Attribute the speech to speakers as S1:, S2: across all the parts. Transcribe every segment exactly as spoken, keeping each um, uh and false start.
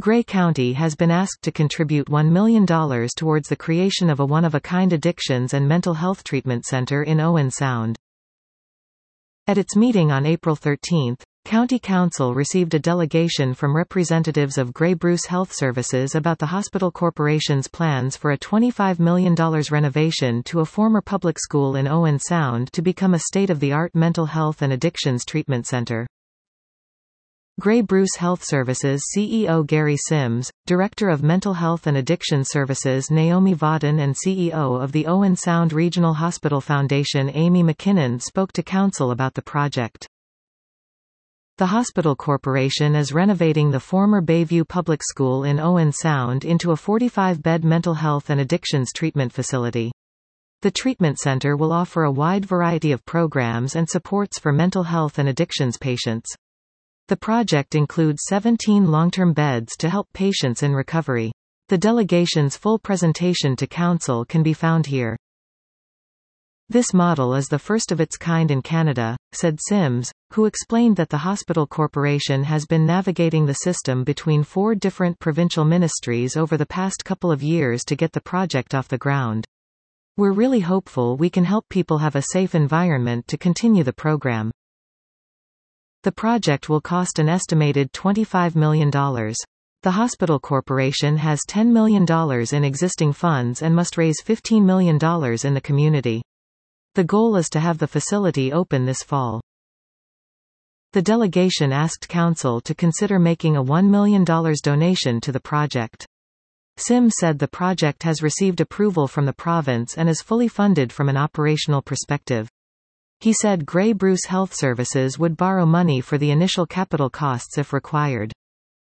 S1: Gray County has been asked to contribute one million dollars towards the creation of a one-of-a-kind addictions and mental health treatment center in Owen Sound. At its meeting on April thirteenth, County Council received a delegation from representatives of Gray Bruce Health Services about the hospital corporation's plans for a twenty-five million dollars renovation to a former public school in Owen Sound to become a state-of-the-art mental health and addictions treatment center. Gray Bruce Health Services C E O Gary Sims, Director of Mental Health and Addiction Services Naomi Vaughton and C E O of the Owen Sound Regional Hospital Foundation Amy McKinnon spoke to Council about the project. The hospital corporation is renovating the former Bayview Public School in Owen Sound into a forty-five bed mental health and addictions treatment facility. The treatment center will offer a wide variety of programs and supports for mental health and addictions patients. The project includes seventeen long-term beds to help patients in recovery. The delegation's full presentation to Council can be found here. This model is the first of its kind in Canada, said Sims, who explained that the hospital corporation has been navigating the system between four different provincial ministries over the past couple of years to get the project off the ground. We're really hopeful we can help people have a safe environment to continue the program. The project will cost an estimated twenty-five million dollars. The hospital corporation has ten million dollars in existing funds and must raise fifteen million dollars in the community. The goal is to have the facility open this fall. The delegation asked Council to consider making a one million dollars donation to the project. Sims said the project has received approval from the province and is fully funded from an operational perspective. He said Gray Bruce Health Services would borrow money for the initial capital costs if required.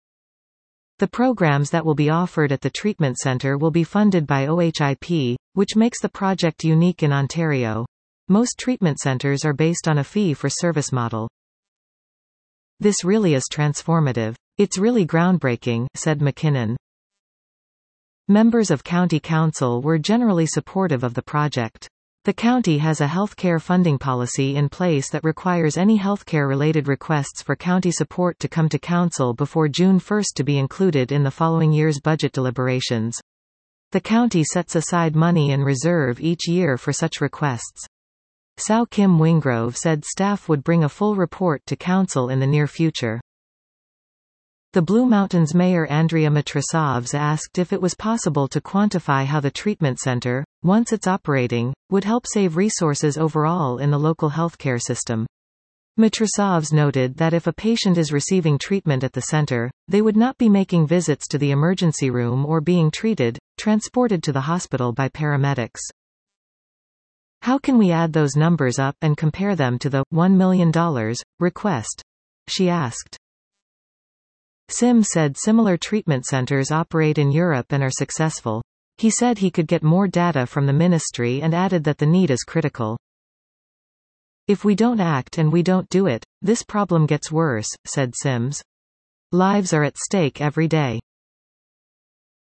S1: The programs that will be offered at the treatment center will be funded by O H I P, which makes the project unique in Ontario. Most treatment centers are based on a fee-for-service model. This really is transformative. It's really groundbreaking, said McKinnon. Members of County Council were generally supportive of the project. The county has a healthcare funding policy in place that requires any healthcare-related requests for county support to come to Council before June first to be included in the following year's budget deliberations. The county sets aside money in reserve each year for such requests. Sao Kim Wingrove said staff would bring a full report to Council in the near future. The Blue Mountains Mayor Andrea Matrosovs asked if it was possible to quantify how the treatment center, once it's operating, would help save resources overall in the local healthcare system. Matrosovs noted that if a patient is receiving treatment at the center, they would not be making visits to the emergency room or being treated, transported to the hospital by paramedics. How can we add those numbers up and compare them to the one million dollars request? She asked. Sims said similar treatment centers operate in Europe and are successful. He said he could get more data from the ministry and added that the need is critical. If we don't act and we don't do it, this problem gets worse, said Sims. Lives are at stake every day.